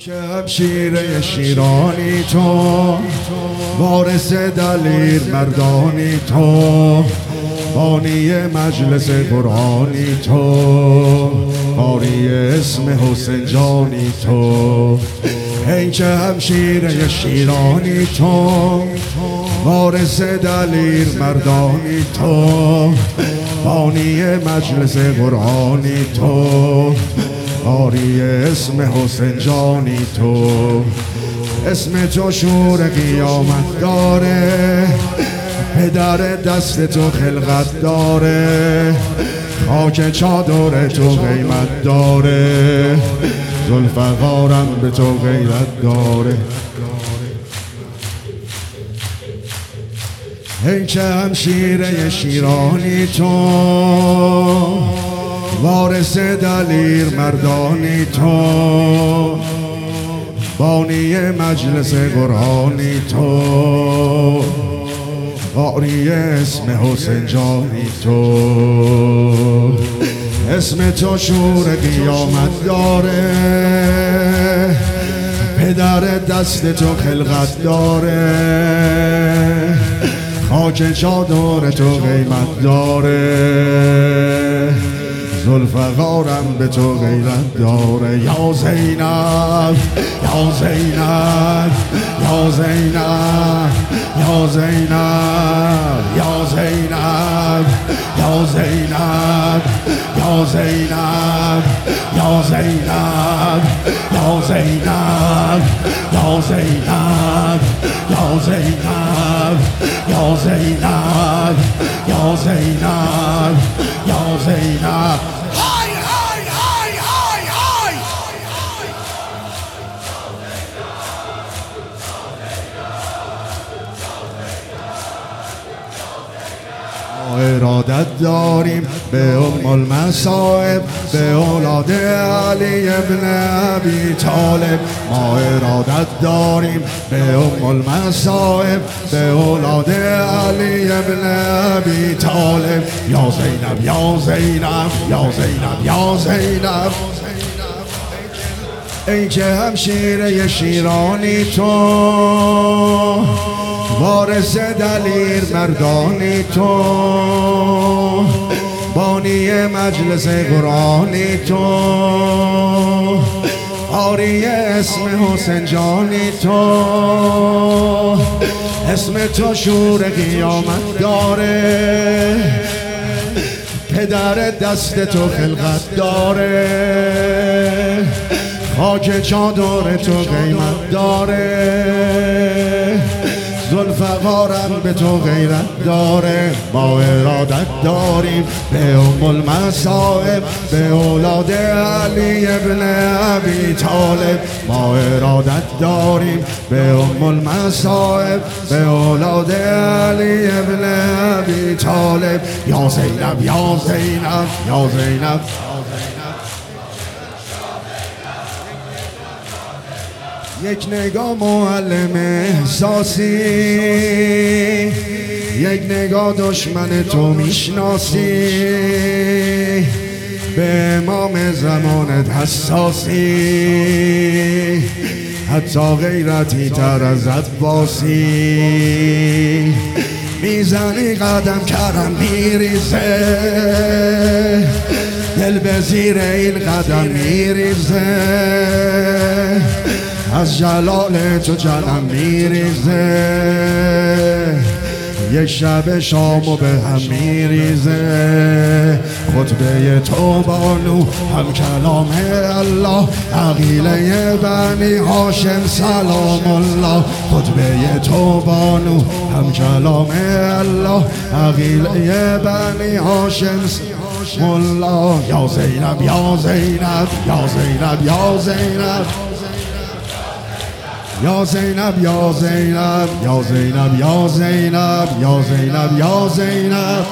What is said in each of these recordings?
که همشیره شیرانی تو، وارث دلیر مردانی تو، بانی مجلس قرآنی تو، قاری اسم حسین جانی تو. ای که همشیره شیرانی تو، وارث دلیر مردانی تو، بانی مجلس قرآنی تو، قاری اسم حسین جانی تو. اسم تو شور قیامت داره، پدر دست تو خلقت داره، خاک چادر تو قیمت داره، ذوالفقارم به تو غیرت داره. ای که همشیره شیرانی تو، وارث دلیر مردانی تو، بانی مجلس قرآنی تو، قاری اسم حسین جانی تو. اسم تو شور قیامت داره، پدر دست تو خلقت داره، خاک چادر تو قیمت داره، ذوالفقارم به تو غیرت داره. یا زینب یا زینب یا زینب یا زینب یا زینب یا زینب یا زینب یا زینب یا زینب یا زینب یا زینب یا زینب یا زینب یا زینب. ارادت داریم به ام المصائب، به اولاد علی ابن ابی طالب. ما ارادت داریم به ام المصائب، به اولاد علی ابن ابی طالب. یا زینب یا زینب یا زینب یا زینب. ای که همشیره شیرانی تو، وارث دلیر مردانی تو، بانی مجلس قرآنی تو، قاری اسم حسین جانی تو. اسم تو شور قیامت داره، پدر دست تو خلقت داره، خاک چادر تو قیمت داره، ذوالفقارم به تو غیرت داره. ما ارادت داریم به ام المصائب، به اولاد علی ابن ابی طالب. ما ارادت داریم به ام المصائب، به اولاد علی ابن ابی طالب. یا زینب یا زینب یا زینب. یک نگاه معلم احساسی، یک نگاه دشمن تو میشناسی، به امام زمانت حساسی، حتی غیرتی تر از عباسی. میزنی قدم کرم میریزه، دل به زیر این قدم میریزه، از جلال تو جلم میریزه، یک شب شامو به هم میریزه. خطبه تو بانو هم کلام الله، عقیله بنی هاشم سلام الله. خطبه تو بانو هم کلام الله، عقیله بنی هاشم سلام الله. یا زینب یا زینب یا زینب یا زینب یا زینب یا زینب یا زینب یا زینب یا زینب یا زینب.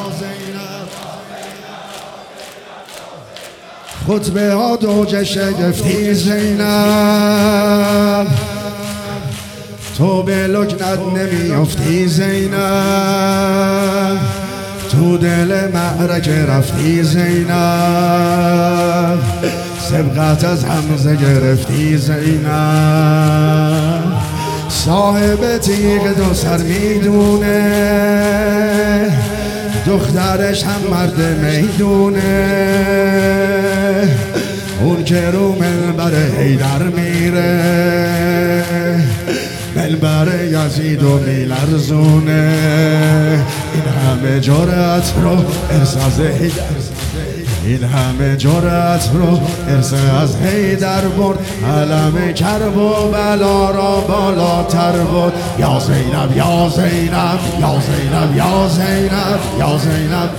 خطبه ها دوج شگفتی زینب، تو به لکنت نمیافتی زینب، تو دل معرکه رفتی زینب. سبقت از حمزه گرفتی زینب، صاحب تیغ دو سر میدونه، دخترش هم مرد میدونه، اون که رو منبر حیدر میره، منبر یزید و میلرزونه. این همه جرأت رو ارث از حیدر، این همه جرأت رو ارث از حیدر برد، علم کرب و بلا را بالاتر برد. یا زینب یا زینب یا زینب یا زینب یا زینب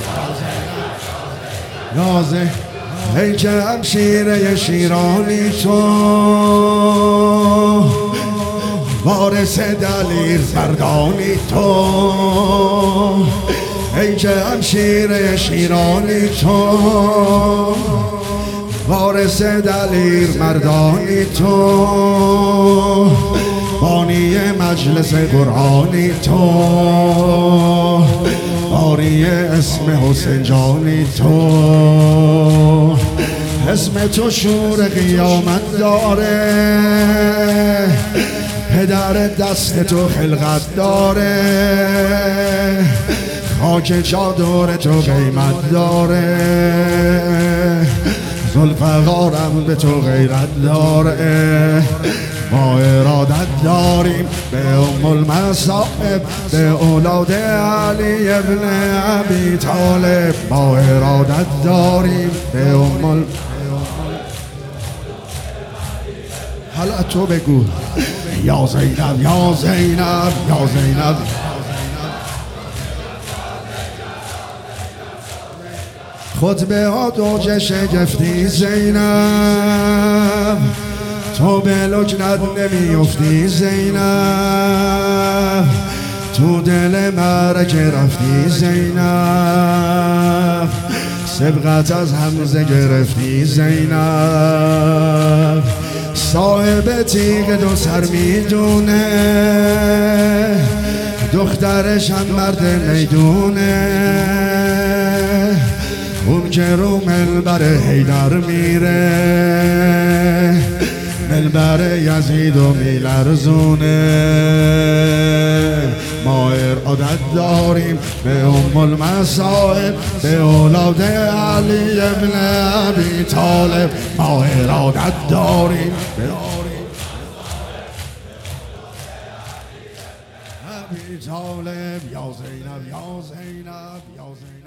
یا زینب، ای که همشیره شیرانی تو، وارث دلیر مردانی تو، ای که همشیره شیرانی تو، وارث دلیر مردانی تو، بانی مجلس قرآنی تو، باری اسم حسین جانی تو، اسم تو شور قیامت داره، پدر دست تو خلقت داره، خاک چادر تو قیمت داره، ذوالفقارم به تو غیرت داره. ما ارادت داریم به ام المصائب، به اولاد علی ابن ابی طالب، ما ارادت داریم به ام حالا تو بگو یا زینب یا زینب یا زینب. خطبه ها دوجه شگفتی زینب، تو به لکنت نمیفتی زینب، تو دل معرکه رفتی زینب، سبقت از حمزه گرفتی زینب، صاحب تیغ دو سر میدونه، دخترش هم مرد میدونه، اون که رو منبر حیدر میره، منبر یزید و میلرزونه. ما ارادت داریم به ام المصائب، به اولاد علی ابن ابی طالب، ما ارادت داریم به ابی طالب. یا زینب یا زینب یا زینب.